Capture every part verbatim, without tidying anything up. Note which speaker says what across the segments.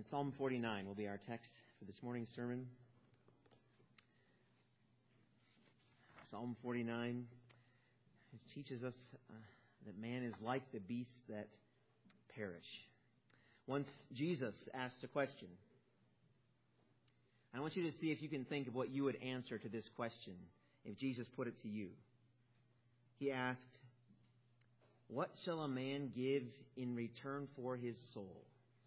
Speaker 1: And Psalm forty-nine will be our text for this morning's sermon. Psalm forty-nine teaches us uh, that man is like the beasts that perish. Once Jesus asked a question. I want you to see if you can think of what you would answer to this question if Jesus put it to you. He asked, "What shall a man give in return for his soul?"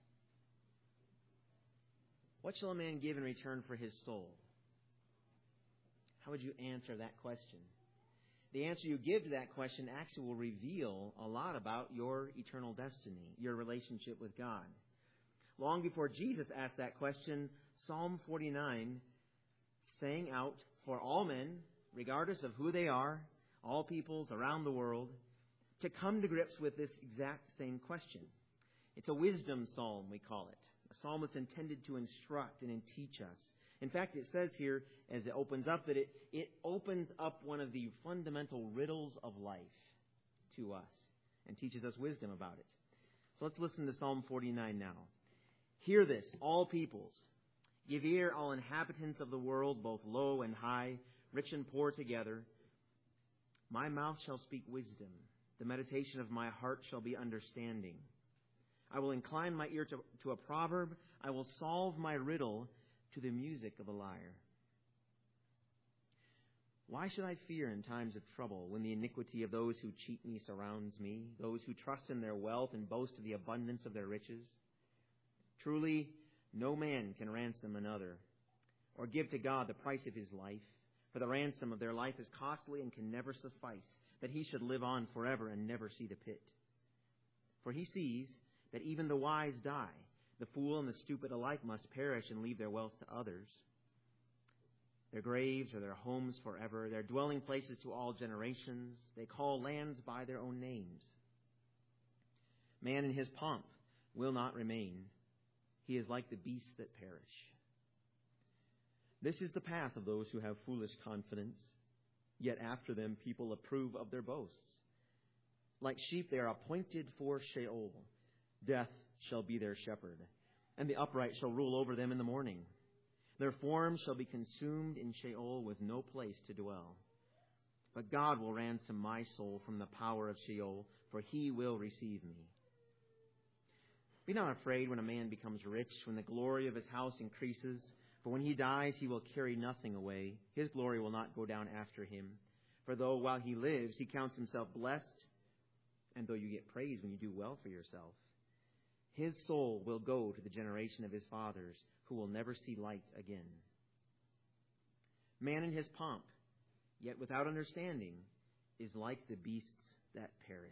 Speaker 1: What shall a man give in return for his soul? How would you answer that question? The answer you give to that question actually will reveal a lot about your eternal destiny, your relationship with God. Long before Jesus asked that question, Psalm forty-nine sang out for all men, regardless of who they are, all peoples around the world, to come to grips with this exact same question. It's a wisdom psalm, we call it. A psalm that's intended to instruct and teach us. In fact, it says here, as it opens up, that it, it opens up one of the fundamental riddles of life to us and teaches us wisdom about it. So let's listen to Psalm forty-nine now. "Hear this, all peoples. Give ear, all inhabitants of the world, both low and high, rich and poor together. My mouth shall speak wisdom. The meditation of my heart shall be understanding. I will incline my ear to, to a proverb. I will solve my riddle to the music of a lyre. Why should I fear in times of trouble, when the iniquity of those who cheat me surrounds me, those who trust in their wealth and boast of the abundance of their riches? Truly, no man can ransom another, or give to God the price of his life, for the ransom of their life is costly and can never suffice, that he should live on forever and never see the pit. For he sees that even the wise die. The fool and the stupid alike must perish and leave their wealth to others. Their graves are their homes forever, their dwelling places to all generations. They call lands by their own names. Man in his pomp will not remain. He is like the beasts that perish. This is the path of those who have foolish confidence, yet after them people approve of their boasts. Like sheep they are appointed for Sheol. Death shall be their shepherd, and the upright shall rule over them in the morning. Their forms shall be consumed in Sheol with no place to dwell. But God will ransom my soul from the power of Sheol, for he will receive me. Be not afraid when a man becomes rich, when the glory of his house increases. For when he dies, he will carry nothing away. His glory will not go down after him. For though while he lives, he counts himself blessed, and though you get praise when you do well for yourself, his soul will go to the generation of his fathers, who will never see light again. Man in his pomp, yet without understanding, is like the beasts that perish."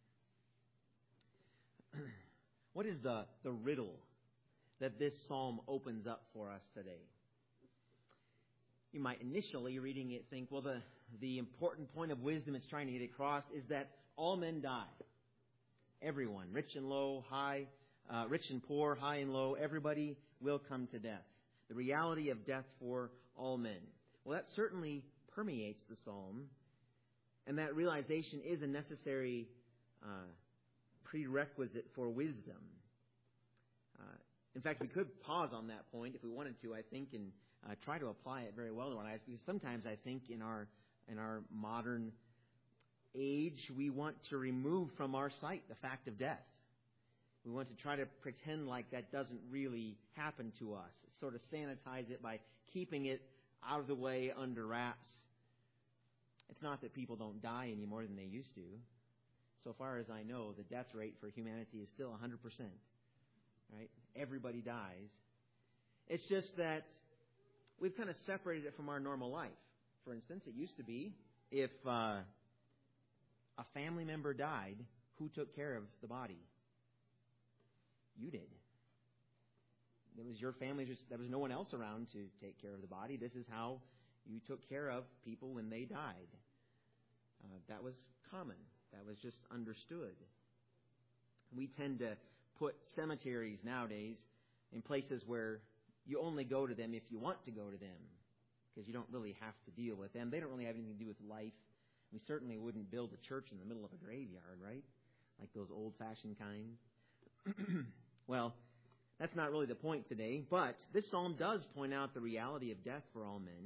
Speaker 1: What is the, the riddle that this psalm opens up for us today? You might initially, reading it, think, well, the, the important point of wisdom it's trying to get across is that all men die. Everyone, rich and low, high, uh, rich and poor, high and low, everybody will come to death. The reality of death for all men. Well, that certainly permeates the psalm, and that realization is a necessary uh, prerequisite for wisdom. Uh, in fact, we could pause on that point if we wanted to, I think, and uh, try to apply it very well to our lives, because sometimes I think in our in our modern age, we want to remove from our sight the fact of death. We want to try to pretend like that doesn't really happen to us. Sort of sanitize it by keeping it out of the way, under wraps. It's not that people don't die any more than they used to. So far as I know, the death rate for humanity is still one hundred percent. Right? Everybody dies. It's just that we've kind of separated it from our normal life. For instance, it used to be if uh, a family member died, who took care of the body? You did. It was your family. Just, there was no one else around to take care of the body. This is how you took care of people when they died. Uh, that was common. That was just understood. We tend to put cemeteries nowadays in places where you only go to them if you want to go to them, because you don't really have to deal with them. They don't really have anything to do with life. We certainly wouldn't build a church in the middle of a graveyard, right? Like those old-fashioned kind. Well, That's not really the point today, but this psalm does point out the reality of death for all men.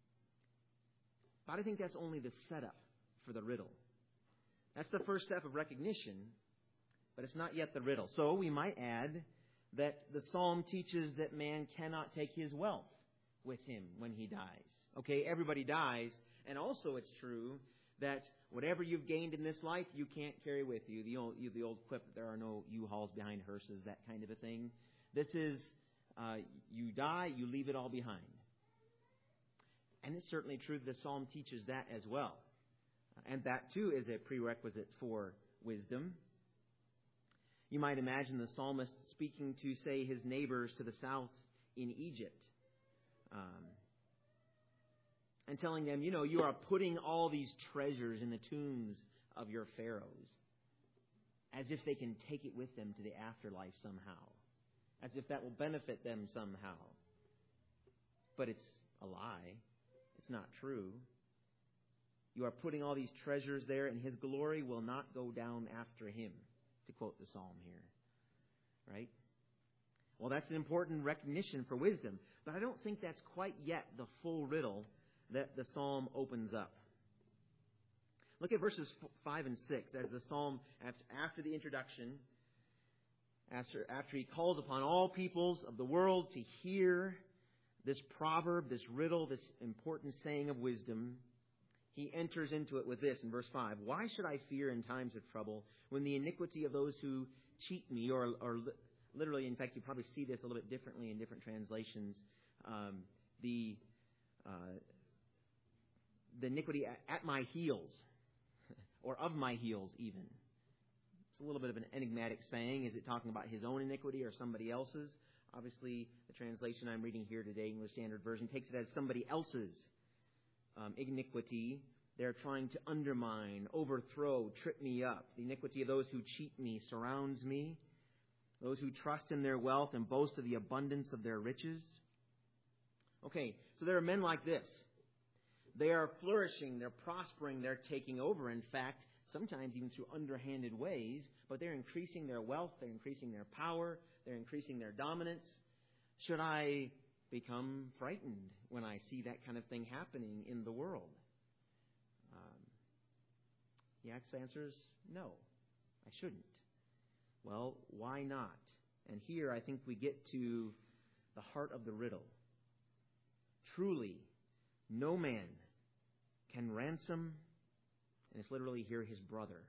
Speaker 1: But I think that's only the setup for the riddle. That's the first step of recognition, but it's not yet the riddle. So we might add that the psalm teaches that man cannot take his wealth with him when he dies. Okay, everybody dies, and also it's true that whatever you've gained in this life, you can't carry with you. The old, the old quip, there are no U-Hauls behind hearses, that kind of a thing. This is, uh, you die, you leave it all behind. And it's certainly true the psalm teaches that as well. And that, too, is a prerequisite for wisdom. You might imagine the psalmist speaking to, say, his neighbors to the south in Egypt. Um, and telling them, you know, you are putting all these treasures in the tombs of your pharaohs. As if they can take it with them to the afterlife somehow. As if that will benefit them somehow. But it's a lie. It's not true. You are putting all these treasures there, and his glory will not go down after him, to quote the psalm here. Right? Well, that's an important recognition for wisdom, but I don't think that's quite yet the full riddle that the psalm opens up. Look at verses five and six as the psalm, after the introduction, after, after he calls upon all peoples of the world to hear this proverb, this riddle, this important saying of wisdom, he enters into it with this in verse five. Why should I fear in times of trouble when the iniquity of those who cheat me, or, or literally, in fact, you probably see this a little bit differently in different translations, um, the uh, the iniquity at, at my heels, or of my heels even. It's a little bit of an enigmatic saying. Is it talking about his own iniquity or somebody else's? Obviously, the translation I'm reading here today, English Standard Version, takes it as somebody else's um, iniquity. They're trying to undermine, overthrow, trip me up. The iniquity of those who cheat me surrounds me. Those who trust in their wealth and boast of the abundance of their riches. Okay, so there are men like this. They are flourishing, they're prospering, they're taking over. In fact, sometimes even through underhanded ways, but they're increasing their wealth, they're increasing their power, they're increasing their dominance. Should I become frightened when I see that kind of thing happening in the world? Um, the answer is no, I shouldn't. Well, why not? And here I think we get to the heart of the riddle. Truly, no man can ransom, and it's literally here, his brother.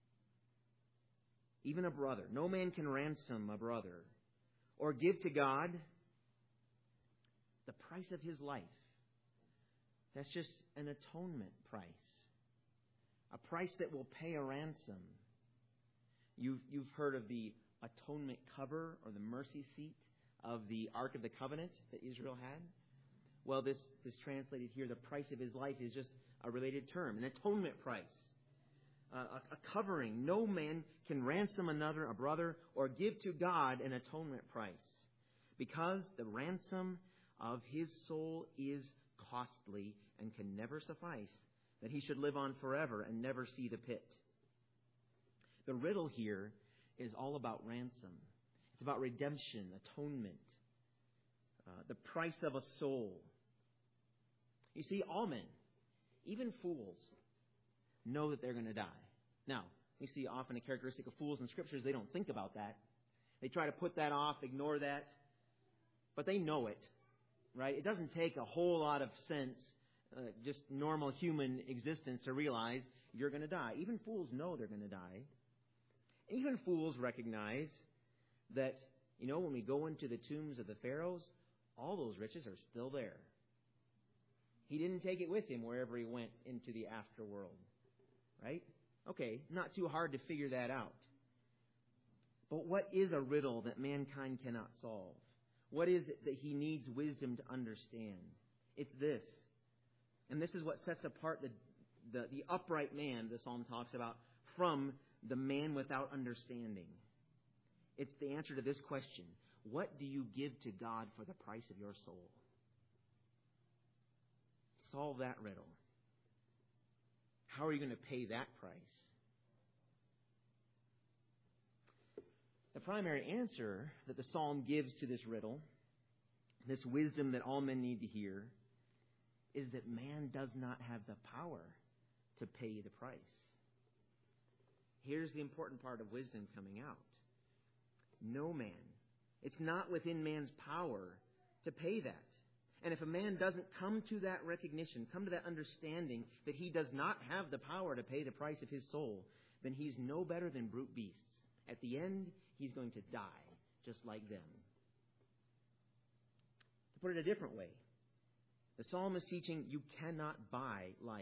Speaker 1: Even a brother. No man can ransom a brother or give to God the price of his life. That's just an atonement price. A price that will pay a ransom. You've, you've heard of the atonement cover or the mercy seat of the Ark of the Covenant that Israel had. Well, this, this translated here, the price of his life, is just a related term, an atonement price, uh, a, a covering. No man can ransom another, a brother, or give to God an atonement price, because the ransom of his soul is costly and can never suffice, that he should live on forever and never see the pit. The riddle here is all about ransom. It's about redemption, atonement, uh, the price of a soul. You see, all men, even fools, know that they're going to die. Now, we see often a characteristic of fools in Scriptures, they don't think about that. They try to put that off, ignore that, but they know it, right? It doesn't take a whole lot of sense, uh, just normal human existence, to realize you're going to die. Even fools know they're going to die. Even fools recognize that, you know, when we go into the tombs of the pharaohs, all those riches are still there. He didn't take it with him wherever he went into the afterworld. Right? Okay, not too hard to figure that out. But what is a riddle that mankind cannot solve? What is it that he needs wisdom to understand? It's this. And this is what sets apart the, the, the upright man the psalm talks about from the man without understanding. It's the answer to this question. What do you give to God for the price of your soul? Solve that riddle. How are you going to pay that price? The primary answer that the psalm gives to this riddle, this wisdom that all men need to hear, is that man does not have the power to pay the price. Here's the important part of wisdom coming out. No man. It's not within man's power to pay that. And if a man doesn't come to that recognition, come to that understanding that he does not have the power to pay the price of his soul, then he's no better than brute beasts. At the end, he's going to die just like them. To put it a different way, the psalm is teaching you cannot buy life.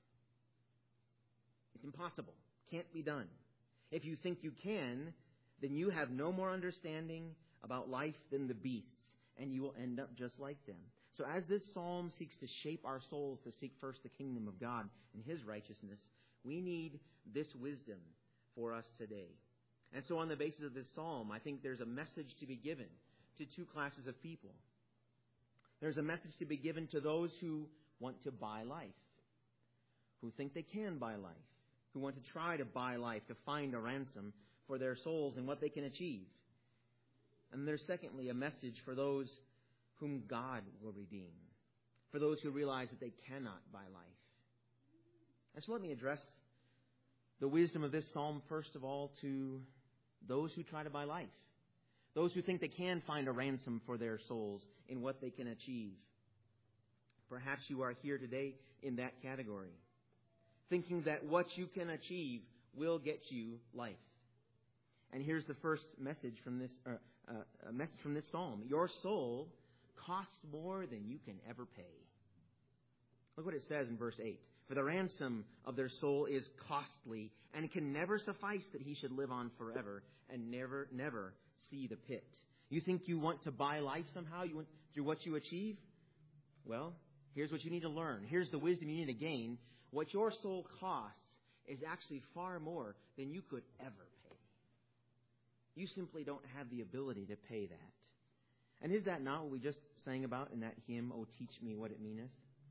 Speaker 1: It's impossible. Can't be done. If you think you can, then you have no more understanding about life than the beasts, and you will end up just like them. So as this psalm seeks to shape our souls to seek first the kingdom of God and His righteousness, we need this wisdom for us today. And so on the basis of this psalm, I think there's a message to be given to two classes of people. There's a message to be given to those who want to buy life, who think they can buy life, who want to try to buy life, to find a ransom for their souls and what they can achieve. And there's secondly a message for those whom God will redeem, for those who realize that they cannot buy life. And so let me address the wisdom of this psalm first of all to those who try to buy life, those who think they can find a ransom for their souls in what they can achieve. Perhaps you are here today in that category, thinking that what you can achieve will get you life. And here's the first message from this uh, uh, a message from this psalm. Your soul costs more than you can ever pay. Look what it says in verse eight. For the ransom of their soul is costly, and it can never suffice that he should live on forever and never, never see the pit. You think you want to buy life somehow? You want through what you achieve? Well, here's what you need to learn. Here's the wisdom you need to gain. What your soul costs is actually far more than you could ever pay. You simply don't have the ability to pay that. And is that not what we just sang about in that hymn, "O teach me what it meaneth"?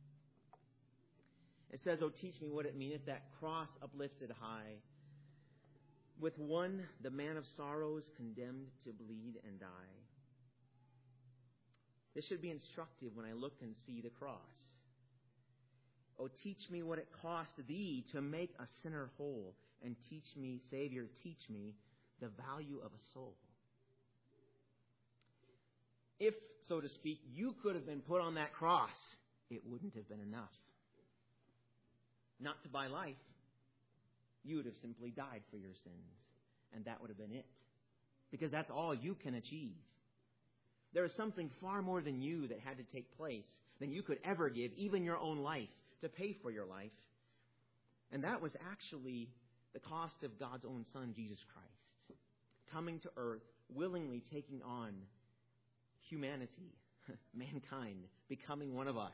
Speaker 1: It says, "O teach me what it meaneth, that cross uplifted high. With one, the man of sorrows, condemned to bleed and die." This should be instructive when I look and see the cross. "O teach me what it cost thee to make a sinner whole, and teach me, Savior, teach me the value of a soul." If, so to speak, you could have been put on that cross, it wouldn't have been enough. Not to buy life, you would have simply died for your sins, and that would have been it. Because that's all you can achieve. There is something far more than you that had to take place, than you could ever give, even your own life, to pay for your life. And that was actually the cost of God's own Son, Jesus Christ, coming to earth, willingly taking on humanity, mankind, becoming one of us,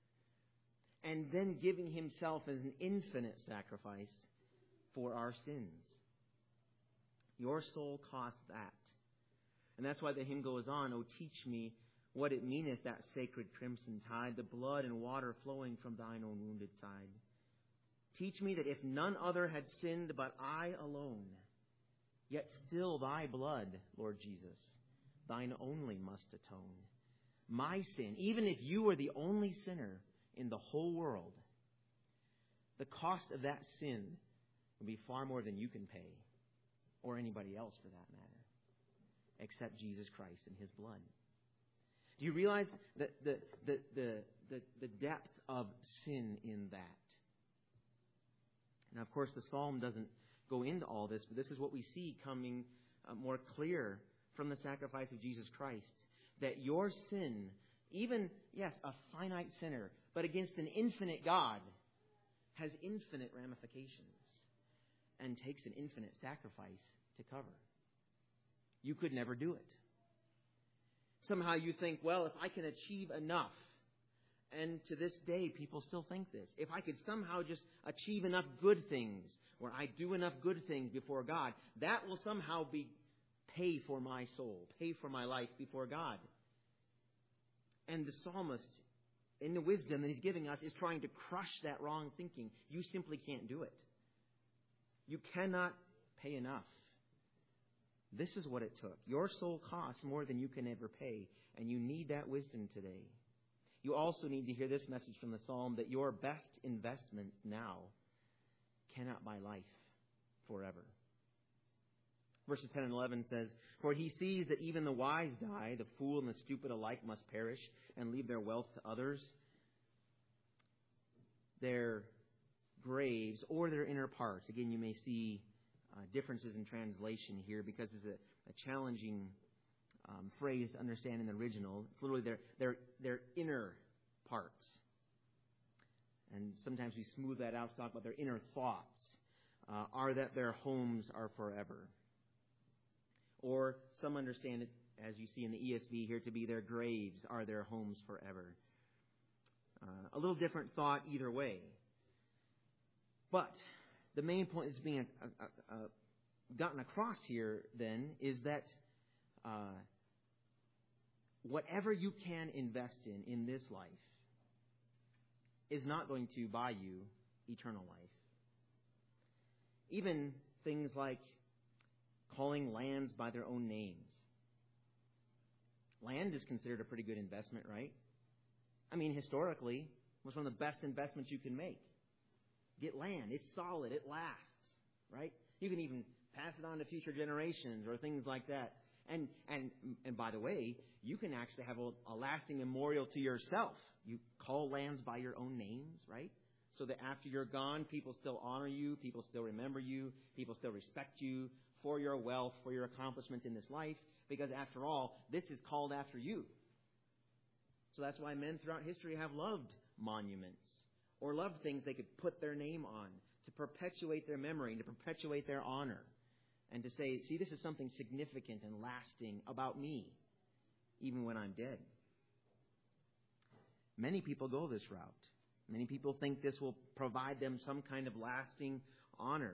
Speaker 1: and then giving himself as an infinite sacrifice for our sins. Your soul cost that. And that's why the hymn goes on, "O teach me what it meaneth, that sacred crimson tide, the blood and water flowing from thine own wounded side. Teach me that if none other had sinned but I alone, yet still thy blood, Lord Jesus, thine only must atone. My sin, even if you were the only sinner in the whole world, the cost of that sin would be far more than you can pay, or anybody else for that matter, except Jesus Christ and His blood." Do you realize that the, the, the, the, the depth of sin in that? Now, of course, the psalm doesn't go into all this, but this is what we see coming uh, more clear from the sacrifice of Jesus Christ. That your sin, even, yes, a finite sinner, but against an infinite God, has infinite ramifications and takes an infinite sacrifice to cover. You could never do it. Somehow you think, well, if I can achieve enough, and to this day people still think this, if I could somehow just achieve enough good things, or I do enough good things before God, that will somehow be pay for my soul, pay for my life before God. And the psalmist, in the wisdom that he's giving us, is trying to crush that wrong thinking. You simply can't do it. You cannot pay enough. This is what it took. Your soul costs more than you can ever pay, and you need that wisdom today. You also need to hear this message from the psalm that your best investments now cannot buy life forever. Verses ten and eleven says, "For he sees that even the wise die, the fool and the stupid alike must perish and leave their wealth to others. Their graves or their inner parts." Again, you may see uh, differences in translation here because it's a, a challenging um, phrase to understand in the original. It's literally their, their, their inner parts. And sometimes we smooth that out to talk about their inner thoughts, uh, are that their homes are forever. Or some understand it, as you see in the E S V here, to be their graves are their homes forever. Uh, a little different thought either way. But the main point that's being uh, uh, uh, gotten across here then is that uh, whatever you can invest in in this life is not going to buy you eternal life. Even things like calling lands by their own names. Land is considered a pretty good investment, right? I mean, historically, it was one of the best investments you can make. Get land. It's solid. It lasts, right? You can even pass it on to future generations or things like that. And and and by the way, you can actually have a, a lasting memorial to yourself. You call lands by your own names, right? So that after you're gone, people still honor you, people still remember you, people still respect you for your wealth, for your accomplishments in this life, because after all, this is called after you. So that's why men throughout history have loved monuments or loved things they could put their name on to perpetuate their memory and to perpetuate their honor and to say, see, this is something significant and lasting about me, even when I'm dead. Many people go this route. Many people think this will provide them some kind of lasting honor.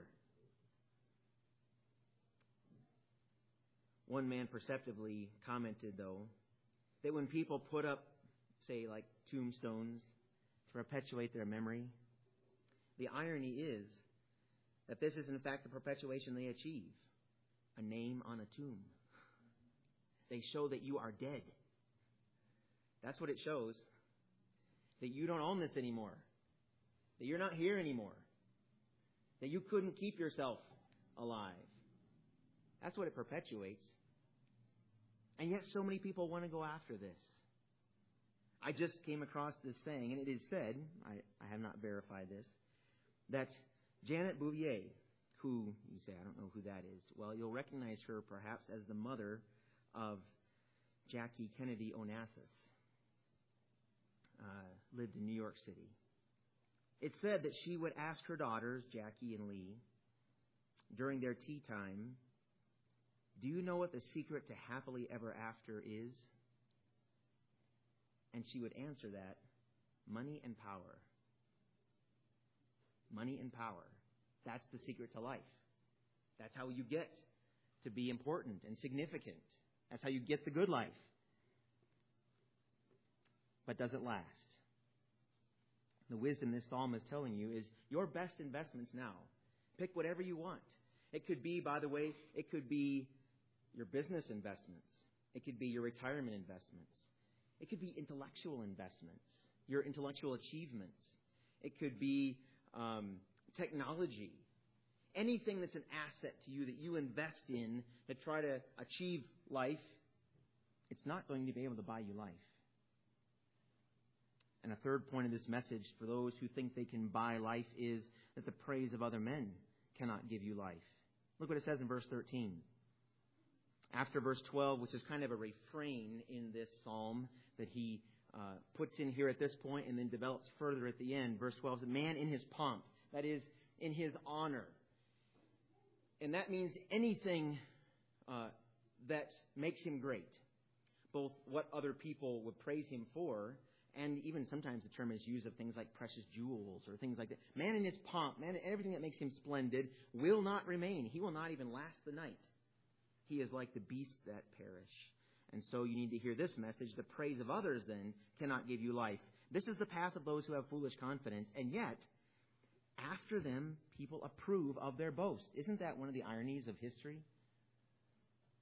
Speaker 1: One man perceptively commented, though, that when people put up, say, like tombstones to perpetuate their memory, the irony is that this is, in fact, the perpetuation they achieve, a name on a tomb. They show that you are dead. That's what it shows. That you don't own this anymore. That you're not here anymore. That you couldn't keep yourself alive. That's what it perpetuates. And yet so many people want to go after this. I just came across this saying, and it is said, I, I have not verified this, that Janet Bouvier, who, you say, I don't know who that is. Well, you'll recognize her perhaps as the mother of Jackie Kennedy Onassis. Uh, lived in New York City. It said that she would ask her daughters, Jackie and Lee, during their tea time, do you know what the secret to happily ever after is? And she would answer that, money and power. Money and power. That's the secret to life. That's how you get to be important and significant. That's how you get the good life. But does it last? The wisdom this psalm is telling you is your best investments now. Pick whatever you want. It could be, by the way, it could be your business investments. It could be your retirement investments. It could be intellectual investments, your intellectual achievements. It could be um, technology. Anything that's an asset to you that you invest in to try to achieve life, it's not going to be able to buy you life. And a third point of this message for those who think they can buy life is that the praise of other men cannot give you life. Look what it says in verse thirteen. After verse twelve, which is kind of a refrain in this psalm that he uh, puts in here at this point and then develops further at the end. Verse twelve is, man in his pomp, that is, in his honor. And that means anything uh, that makes him great. Both what other people would praise him for, and even sometimes the term is used of things like precious jewels or things like that. Man in his pomp, man, everything that makes him splendid will not remain. He will not even last the night. He is like the beasts that perish. And so you need to hear this message. The praise of others, then, cannot give you life. This is the path of those who have foolish confidence. And yet, after them, people approve of their boast. Isn't that one of the ironies of history?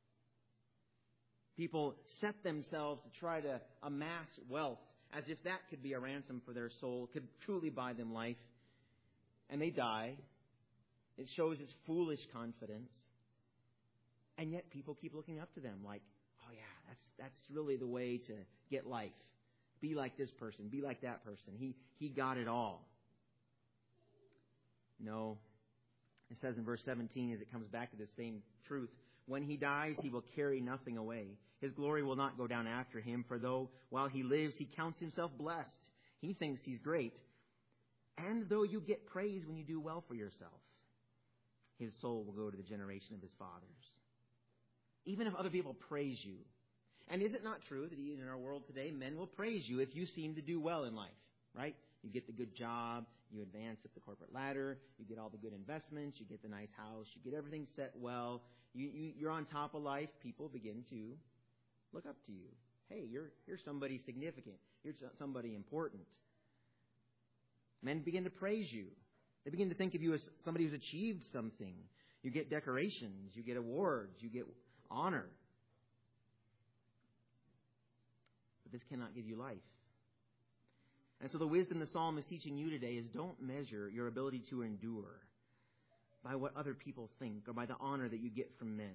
Speaker 1: People set themselves to try to amass wealth as if that could be a ransom for their soul, could truly buy them life. And they die. It shows its foolish confidence. And yet people keep looking up to them like, oh yeah, that's that's really the way to get life. Be like this person. Be like that person. He he got it all. No. It says in verse seventeen, as it comes back to the same truth, when he dies, he will carry nothing away. His glory will not go down after him, for though while he lives, he counts himself blessed. He thinks he's great. And though you get praise when you do well for yourself, his soul will go to the generation of his fathers. Even if other people praise you. And is it not true that even in our world today, men will praise you if you seem to do well in life, right? You get the good job, you advance up the corporate ladder, you get all the good investments, you get the nice house, you get everything set well, you, you, you're on top of life. People begin to look up to you. Hey, you're you're somebody significant. You're somebody important. Men begin to praise you. They begin to think of you as somebody who's achieved something. You get decorations, you get awards, you get honor. But this cannot give you life. And so the wisdom the psalm is teaching you today is don't measure your ability to endure by what other people think or by the honor that you get from men.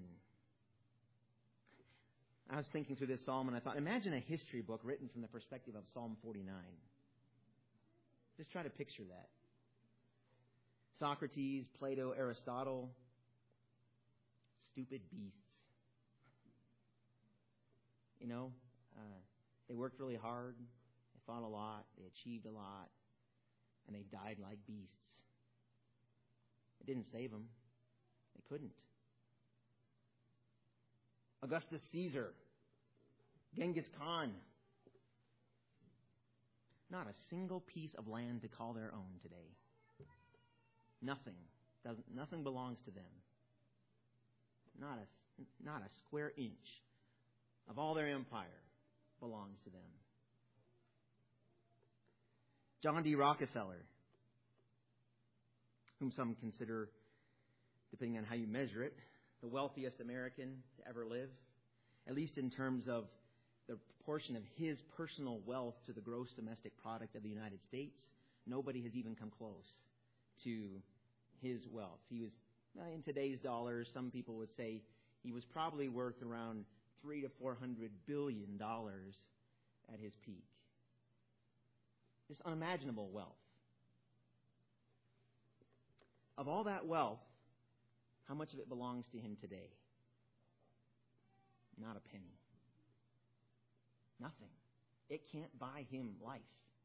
Speaker 1: I was thinking through this psalm and I thought, imagine a history book written from the perspective of Psalm forty-nine. Just try to picture that. Socrates, Plato, Aristotle, stupid beasts. You know, uh, they worked really hard. They fought a lot. They achieved a lot. And they died like beasts. It didn't save them. They couldn't. Augustus Caesar, Genghis Khan. Not a single piece of land to call their own today. Nothing. Doesn't, nothing belongs to them. Not a, not a square inch of all their empire belongs to them. John D. Rockefeller, whom some consider, depending on how you measure it, the wealthiest American to ever live, at least in terms of the proportion of his personal wealth to the gross domestic product of the United States, nobody has even come close to his wealth. He was, in today's dollars, some people would say he was probably worth around three to four hundred billion dollars at his peak. Just unimaginable wealth. Of all that wealth, how much of it belongs to him today? Not a penny. Nothing. It can't buy him life.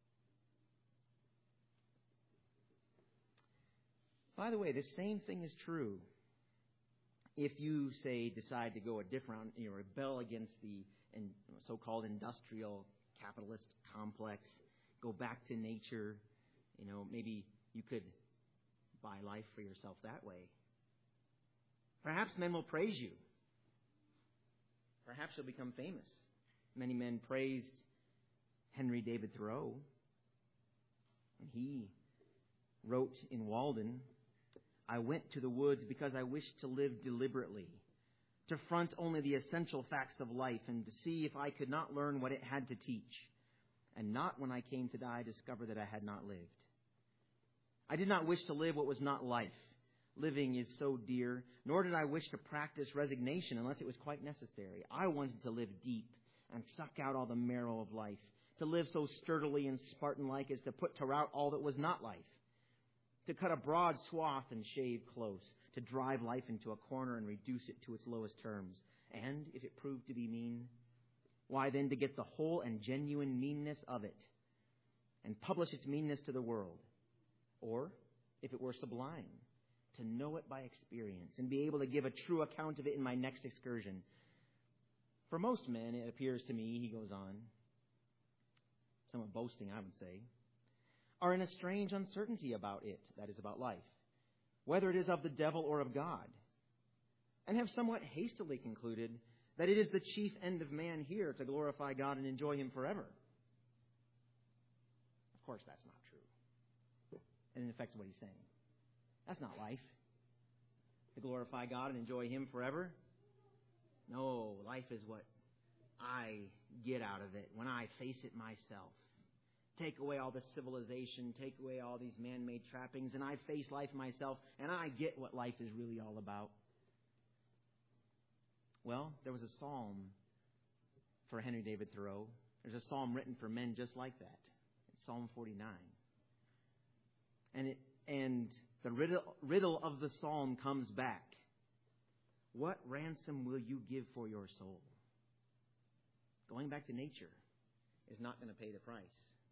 Speaker 1: By the way, the same thing is true if you, say, decide to go a different, you know, rebel against the so-called industrial capitalist complex, go back to nature. You know, maybe you could buy life for yourself that way. Perhaps men will praise you. Perhaps you'll become famous. Many men praised Henry David Thoreau. And he wrote in Walden, I went to the woods because I wished to live deliberately, to front only the essential facts of life and to see if I could not learn what it had to teach, and not when I came to die discover that I had not lived. I did not wish to live what was not life. Living is so dear, nor did I wish to practice resignation unless it was quite necessary. I wanted to live deep and suck out all the marrow of life, to live so sturdily and Spartan-like as to put to rout all that was not life, to cut a broad swath and shave close, to drive life into a corner and reduce it to its lowest terms. And if it proved to be mean, why then to get the whole and genuine meanness of it and publish its meanness to the world. Or, if it were sublime, to know it by experience and be able to give a true account of it in my next excursion. For most men, it appears to me, he goes on, somewhat boasting, I would say, are in a strange uncertainty about it, that is, about life, whether it is of the devil or of God, and have somewhat hastily concluded that it is the chief end of man here to glorify God and enjoy Him forever. Of course, that's not true. And in effect, what he's saying. That's not life. To glorify God and enjoy Him forever. No, life is what I get out of it, when I face it myself. Take away all the civilization, take away all these man-made trappings, and I face life myself, and I get what life is really all about. Well, there was a psalm for Henry David Thoreau. There's a psalm written for men just like that. It's Psalm forty-nine. And it, and the riddle, riddle of the psalm comes back. What ransom will you give for your soul? Going back to nature is not going to pay the price.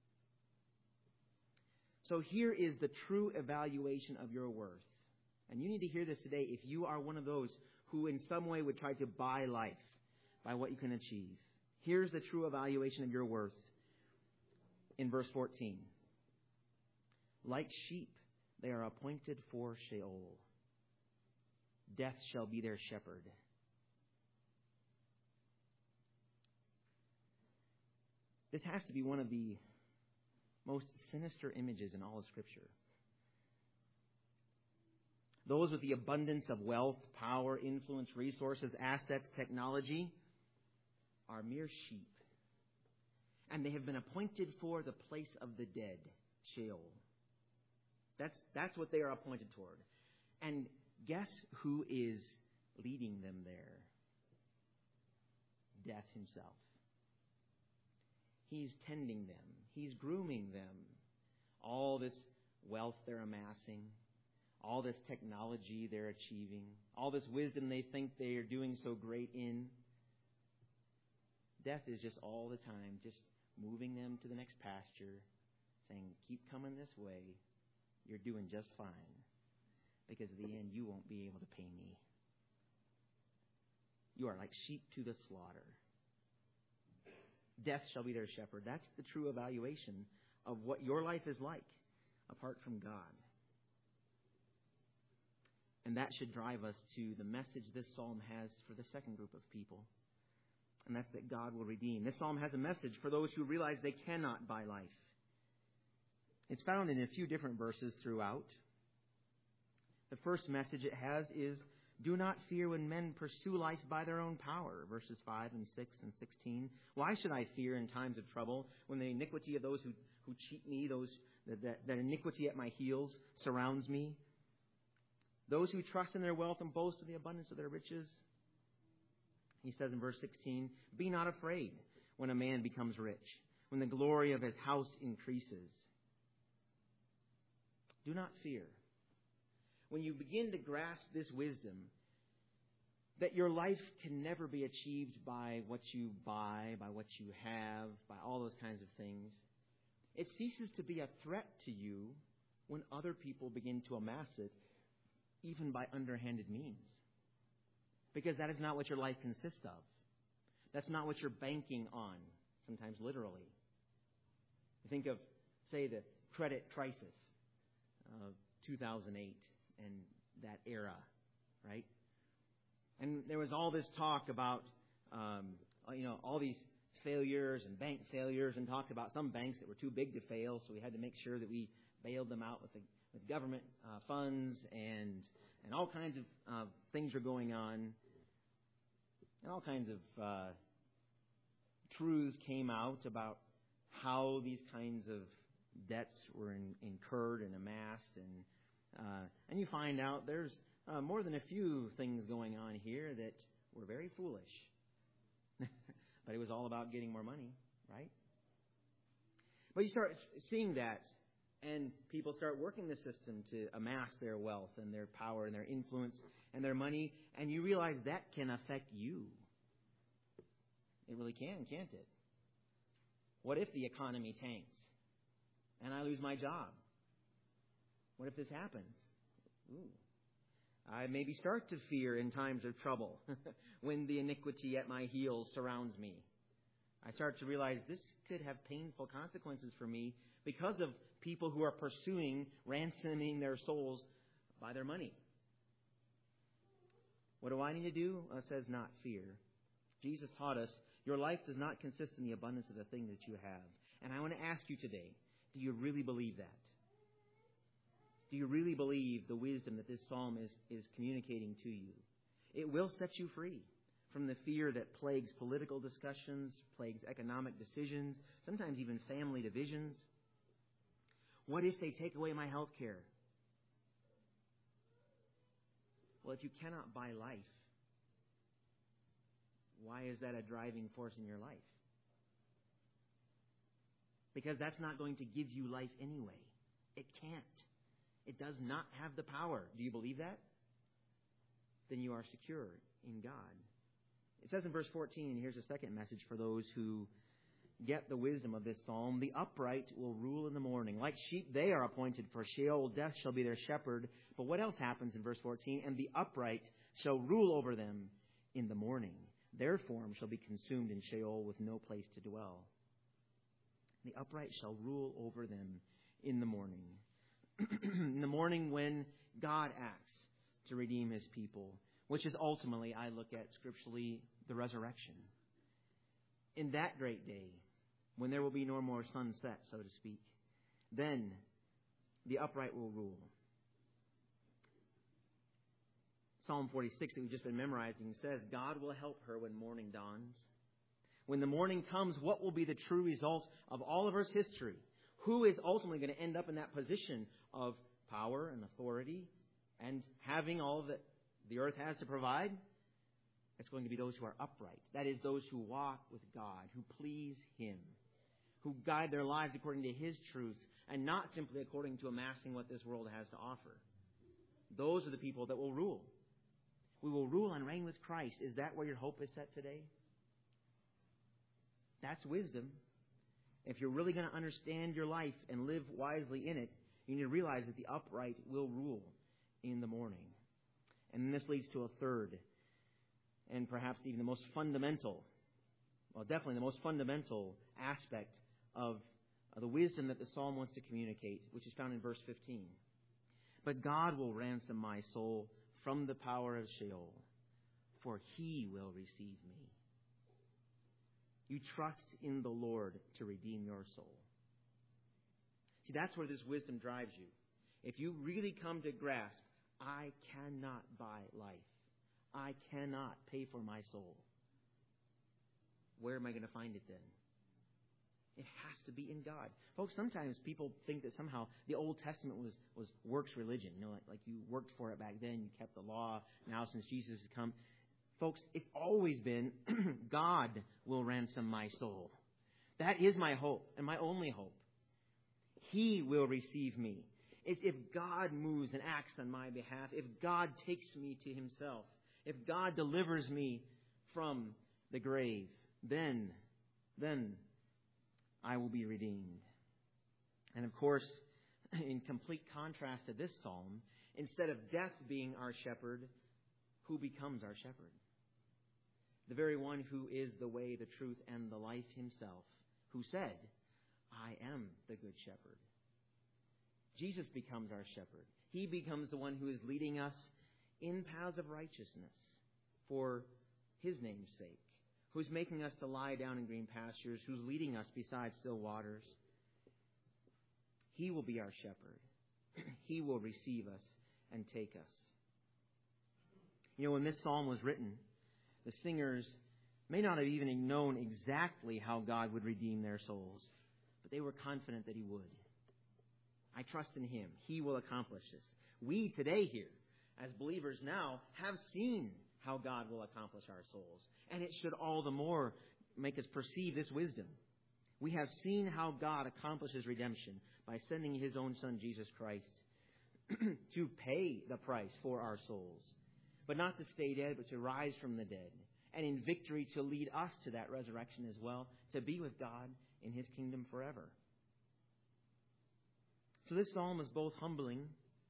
Speaker 1: So here is the true evaluation of your worth. And you need to hear this today if you are one of those who in some way would try to buy life by what you can achieve. Here's the true evaluation of your worth in verse fourteen. Like sheep, they are appointed for Sheol. Death shall be their shepherd. This has to be one of the most sinister images in all of Scripture. Those with the abundance of wealth, power, influence, resources, assets, technology are mere sheep. And they have been appointed for the place of the dead, Sheol. That's, that's what they are appointed toward. And guess who is leading them there? Death himself. He's tending them. He's grooming them. All this wealth they're amassing, all this technology they're achieving, all this wisdom they think they are doing so great in. Death is just all the time, just moving them to the next pasture, saying, keep coming this way. You're doing just fine. Because at the end, you won't be able to pay me. You are like sheep to the slaughter. Death shall be their shepherd. That's the true evaluation of what your life is like apart from God. And that should drive us to the message this psalm has for the second group of people. And that's that God will redeem. This psalm has a message for those who realize they cannot buy life. It's found in a few different verses throughout. The first message it has is, do not fear when men pursue life by their own power. Verses five and six and sixteen. Why should I fear in times of trouble when the iniquity of those who, who cheat me, those that, that, that iniquity at my heels surrounds me? Those who trust in their wealth and boast in the abundance of their riches. He says in verse sixteen, be not afraid when a man becomes rich, when the glory of his house increases. Do not fear. When you begin to grasp this wisdom, that your life can never be achieved by what you buy, by what you have, by all those kinds of things, it ceases to be a threat to you when other people begin to amass it, even by underhanded means. Because that is not what your life consists of. That's not what you're banking on, sometimes literally. Think of, say, the credit crisis of two thousand eight and that era, right? And there was all this talk about, um, you know, all these failures and bank failures, and talked about some banks that were too big to fail, so we had to make sure that we bailed them out with, the, with government uh, funds, and and all kinds of uh, things are going on, and all kinds of uh, truths came out about how these kinds of debts were in, incurred and amassed, and uh, and you find out there's uh, more than a few things going on here that were very foolish. But it was all about getting more money, right? But you start seeing that, and people start working the system to amass their wealth and their power and their influence and their money, and you realize that can affect you. It really can, can't it? What if the economy tanks and I lose my job? What if this happens? Ooh. I maybe start to fear in times of trouble when the iniquity at my heels surrounds me. I start to realize this could have painful consequences for me because of people who are pursuing ransoming their souls by their money. What do I need to do? Well, it says not fear. Jesus taught us your life does not consist in the abundance of the things that you have. And I want to ask you today, do you really believe that? Do you really believe the wisdom that this psalm is, is communicating to you? It will set you free from the fear that plagues political discussions, plagues economic decisions, sometimes even family divisions. What if they take away my health care? Well, if you cannot buy life, why is that a driving force in your life? Because that's not going to give you life anyway. It can't. It does not have the power. Do you believe that? Then you are secure in God. It says in verse fourteen, and here's a second message for those who get the wisdom of this psalm. The upright will rule in the morning. Like sheep, they are appointed for Sheol. Death shall be their shepherd. But what else happens in verse fourteen? And the upright shall rule over them in the morning. Their form shall be consumed in Sheol with no place to dwell. The upright shall rule over them in the morning. In the morning when God acts to redeem his people, which is ultimately, I look at scripturally, the resurrection. In that great day, when there will be no more sunset, so to speak, then the upright will rule. Psalm forty-six that we've just been memorizing says, God will help her when morning dawns. When the morning comes, what will be the true result of all of Earth's history? Who is ultimately going to end up in that position of power and authority and having all that the earth has to provide? It's going to be those who are upright. That is, those who walk with God, who please him, who guide their lives according to his truths and not simply according to amassing what this world has to offer. Those are the people that will rule. We will rule and reign with Christ. Is that where your hope is set today? That's wisdom. If you're really going to understand your life and live wisely in it, you need to realize that the upright will rule in the morning. And this leads to a third, and perhaps even the most fundamental, well, definitely the most fundamental aspect of the wisdom that the psalm wants to communicate, which is found in verse fifteen. But God will ransom my soul from the power of Sheol, for he will receive me. You trust in the Lord to redeem your soul. See, that's where this wisdom drives you. If you really come to grasp, I cannot buy life. I cannot pay for my soul. Where am I going to find it then? It has to be in God. Folks, sometimes people think that somehow the Old Testament was, was works religion. You know, like, like you worked for it back then, you kept the law. Now since Jesus has come, folks, it's always been God will ransom my soul. That is my hope and my only hope. He will receive me. It's if God moves and acts on my behalf, if God takes me to himself, if God delivers me from the grave, then, then I will be redeemed. And of course, in complete contrast to this psalm, instead of death being our shepherd, who becomes our shepherd? The very one who is the way, the truth, and the life himself, who said, I am the good shepherd. Jesus becomes our shepherd. He becomes the one who is leading us in paths of righteousness for his name's sake, who's making us to lie down in green pastures, who's leading us beside still waters. He will be our shepherd. He will receive us and take us. You know, when this psalm was written, the singers may not have even known exactly how God would redeem their souls, but they were confident that he would. I trust in him. He will accomplish this. We today here, as believers now, have seen how God will accomplish our souls. And it should all the more make us perceive this wisdom. We have seen how God accomplishes redemption by sending his own Son, Jesus Christ, to pay the price for our souls. But not to stay dead, but to rise from the dead. And in victory to lead us to that resurrection as well, to be with God in his kingdom forever. So this psalm is both humbling,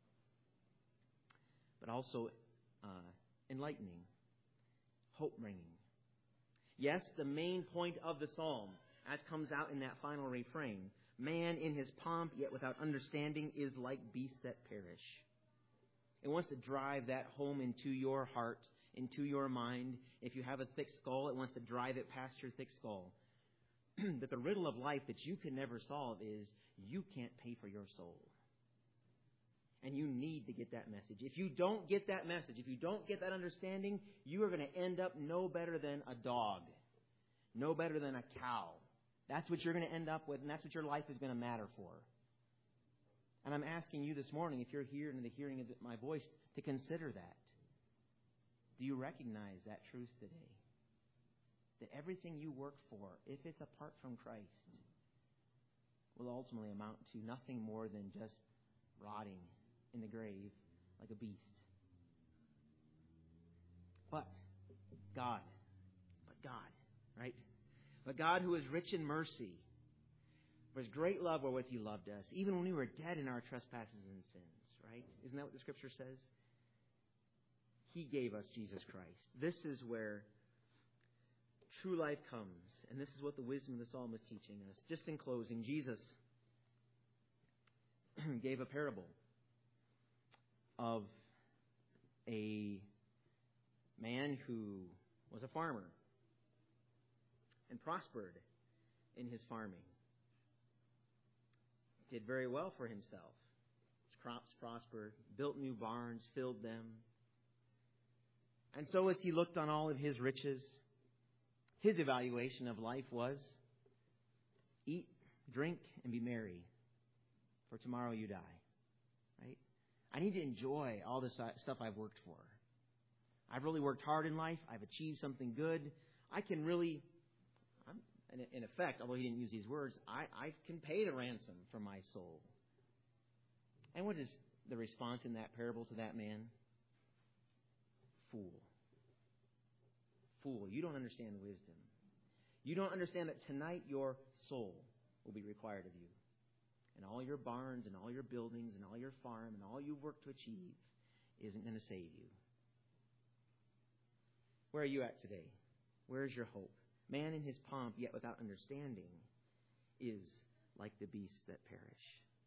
Speaker 1: but also uh, enlightening, hope-bringing. Yes, the main point of the psalm, as comes out in that final refrain, man in his pomp, yet without understanding, is like beasts that perish. It wants to drive that home into your heart, into your mind. If you have a thick skull, it wants to drive it past your thick skull. That the riddle of life that you can never solve is you can't pay for your soul. And you need to get that message. If you don't get that message, if you don't get that understanding, you are going to end up no better than a dog, no better than a cow. That's what you're going to end up with, and that's what your life is going to matter for. And I'm asking you this morning, if you're here in the hearing of my voice, to consider that. Do you recognize that truth today? That everything you work for, if it's apart from Christ, will ultimately amount to nothing more than just rotting in the grave like a beast. But God, but God, right? But God, who is rich in mercy, for His great love wherewith He loved us, even when we were dead in our trespasses and sins, right? Isn't that what the Scripture says? He gave us Jesus Christ. This is where true life comes, and this is what the wisdom of the psalm is teaching us. Just in closing, Jesus gave a parable of a man who was a farmer and prospered in his farming. Did very well for himself. His crops prospered, built new barns, filled them. And so as he looked on all of his riches, his evaluation of life was, eat, drink, and be merry, for tomorrow you die. Right? I need to enjoy all this stuff I've worked for. I've really worked hard in life. I've achieved something good. I can really, I'm, in effect, although he didn't use these words, I, I can pay the ransom for my soul. And what is the response in that parable to that man? Fool. Fool, you don't understand wisdom. You don't understand that tonight your soul will be required of you. And all your barns and all your buildings and all your farm and all you've worked to achieve isn't going to save you. Where are you at today? Where is your hope? Man in his pomp, yet without understanding, is like the beasts that perish.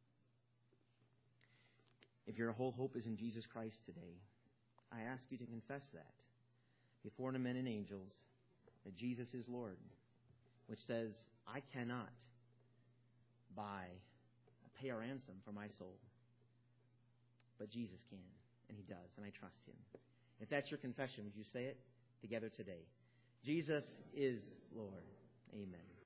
Speaker 1: If your whole hope is in Jesus Christ today, I ask you to confess that before the men and angels, that Jesus is Lord, which says, I cannot buy, pay a ransom for my soul. But Jesus can, and He does, and I trust Him. If that's your confession, would you say it together today? Jesus is Lord. Amen.